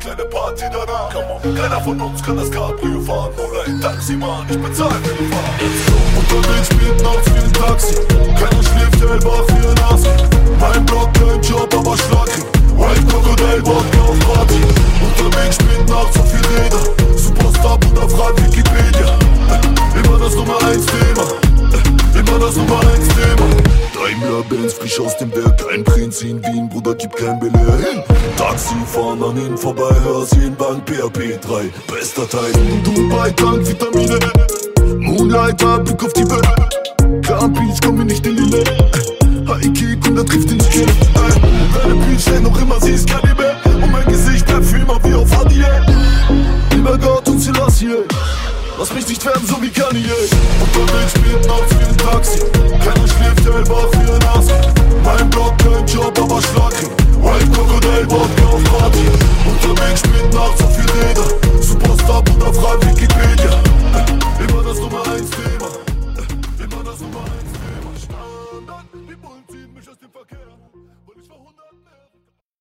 kleine Party danach. Keiner von uns kann das Cabrio fahren oder ein Taxi, Mann, ich bezahl für die Fahrt. Unterwegs spielt nachts wie ein Taxi, keiner schläft hellwach wie ein Husky. Mein Block, kein Job, aber Schlagkrieg, White Crocodile, Wodka auf Party. Unterwegs spielt nachts so viel Räder, Superstar, Bruder, frag Wikipedia. Immer das Nummer 1 Thema, immer das Nummer 1 Thema. Daimler-Benz, frisch aus dem Werk, kein Prinz in Wien, Bruder, gibt kein Belehr hin. Taxi fahren an ihnen vorbei, hörst jeden Bank, PHP 3, bester Teil. Dubai, Tank, Vitamine, Moonlighter, Blick auf die Welt. Camp Beach, komm mir nicht in die Nähe. High-Kick und da trifft ihn nicht. Deine Beach, noch immer, sie ist Kaliber. Und mein Gesicht bleibt für immer wie auf Adieu. Lieber Gott und Selassie, lass mich nicht werden so wie Kanye. Unterwegs spielt nachts wie ein Taxi, keiner schläft hellwach wie ein Husky. Mein Block, kein Job, aber Schlagkrieg, White Crocodile, Wodka auf Party. Unterwegs spielt nachts so viel Räder, Superstar, Bruder, frag Wikipedia. Immer das Nummer 1 Thema, immer das Nummer 1 Thema. Standard, die Bullen ziehen mich aus dem Verkehr, weil ich war 100